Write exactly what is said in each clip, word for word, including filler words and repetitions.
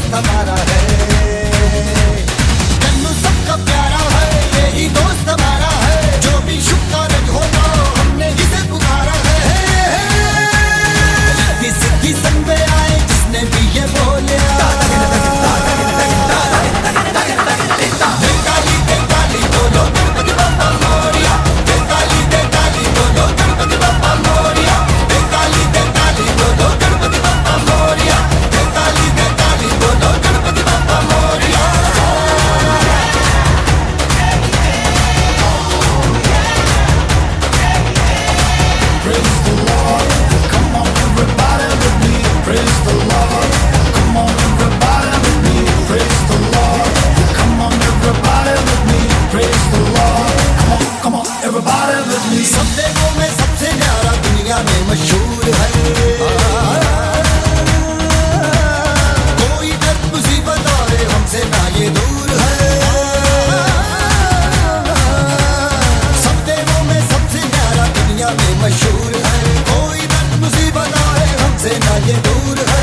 दोस्त हमारा है। जन्म सबका प्यारा है, यही दोस्त हमारा है। जो भी शुभ कार्य होगा हमने जिसे पुकारा है। सिद्धि सिद्धि संग में आए जिसने भी ये बोलिया। सब देवों में सबसे न्यारा दुनिया में मशहूर है। कोई दर्द मुसीबत आए हमसे ना ये दूर है। सब देवों में सबसे न्यारा दुनिया में मशहूर है। कोई दर्द मुसीबत आए हमसे ना ये दूर है।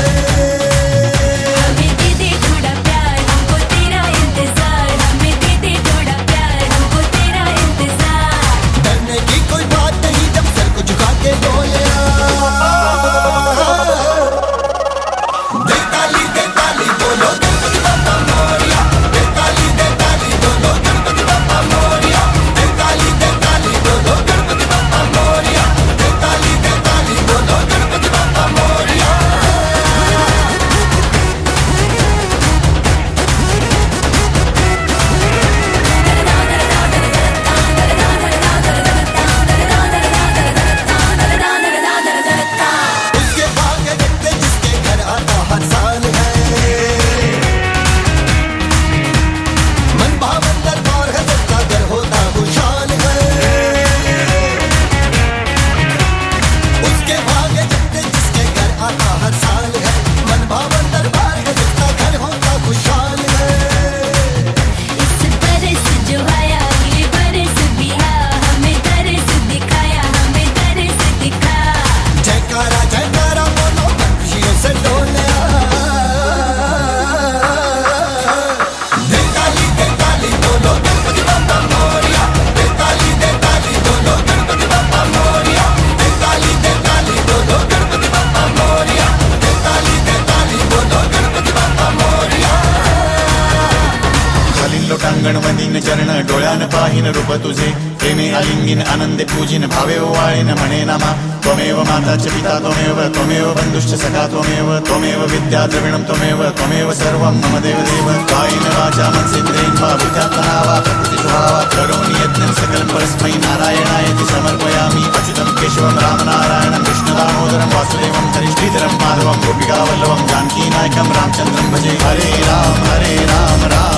गणपतीन चरण डोळ्यान पाहिन रूप तुझे। प्रेमे आलिंगिन आनंदे पूजिन भावे ओवाळीन म्हणे नामा। त्वमेव माता च पिता त्वमेव त्वमेव बंधुश्च सखा त्वमेव त्वमेव विद्या द्रविणं त्वमेव त्वमेव सर्वं मम देव देव। कायेन वाचा मनसेन्द्रियेण वा बुद्ध्यात्मना वा प्रकृतिस्वभावात् करोमि यत्नं सकलं परस्मै नारायणायति समर्पयामि। अच्युतं केशवं रामनारायणं कृष्णदामोदरं वासुदेवं हरिश्रीधरं माधवं गोपिकावल्लभं जानकीनायकं रामचन्द्रं भजे। हरे राम हरे राम राम